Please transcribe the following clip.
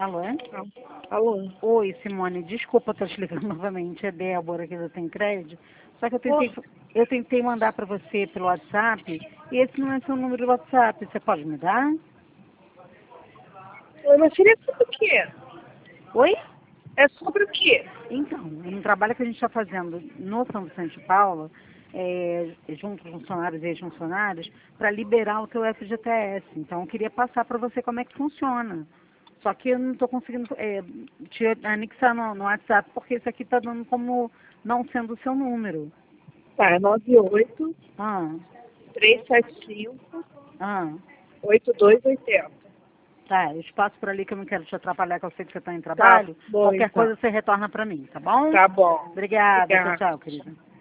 Alô? Alô? Oi, Simone. Desculpa estar te ligando novamente. É Débora aqui do Tem Crédito. Só que eu tentei mandar para você pelo WhatsApp e esse não é seu número do WhatsApp. Você pode me dar? Mas seria sobre o quê? Oi? É sobre o quê? Então, um trabalho que a gente está fazendo no São Vicente de Paula, junto com funcionários e ex-funcionários, para liberar o teu FGTS. Então, eu queria passar para você como é que funciona. Só que eu não estou conseguindo te anexar no WhatsApp, porque isso aqui está dando como não sendo o seu número. Tá, é 98 Ah, 375 ah. 8280. Tá, eu espaço por ali que eu não quero te atrapalhar, que eu sei que você está em Tá trabalho. bom, Qualquer então. coisa você retorna para mim, tá bom? Tá bom. Obrigada. Tchau, Obrigada. tchau, querida.